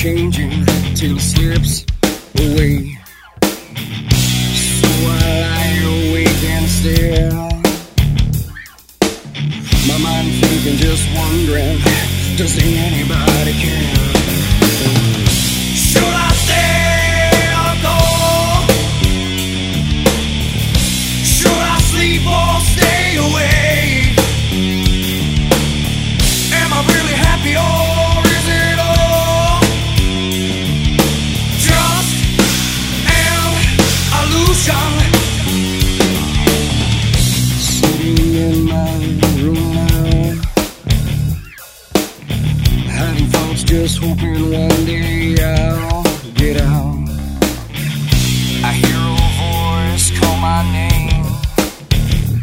changing till it slips away. So I lie awake and stare, my mind thinking, just wondering, does anybody care? Should I stay or go? Should I sleep or stay awake? Am I really happy or is it all just an illusion? Sitting in my room now, having thoughts, just hoping one day I'll get out. I hear a voice call my name,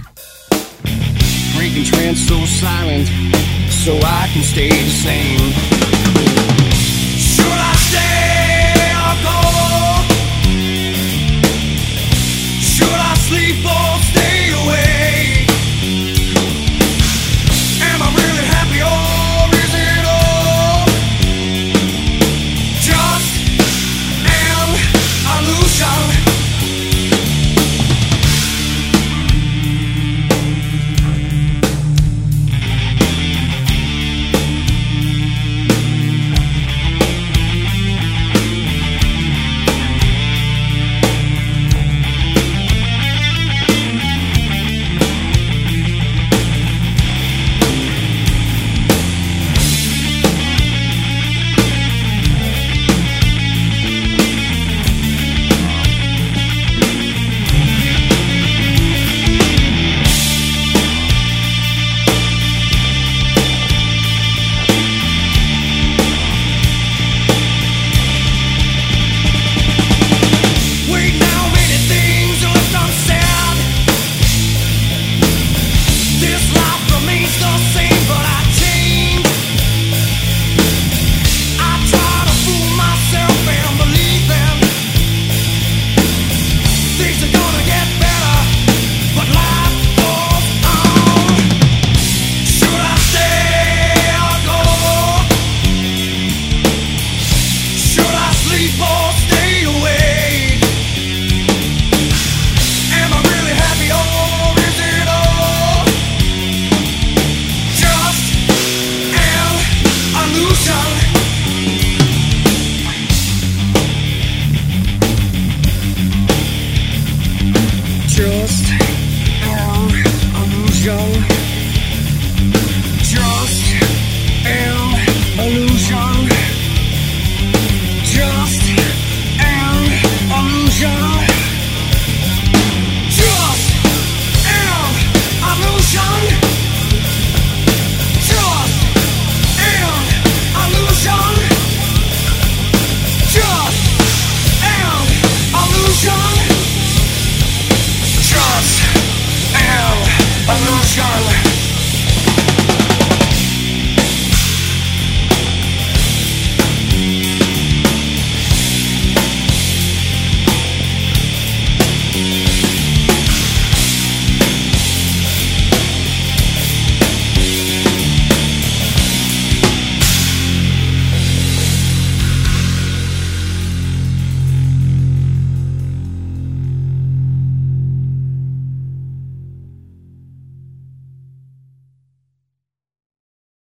breaking trance so silent, so I can stay the same.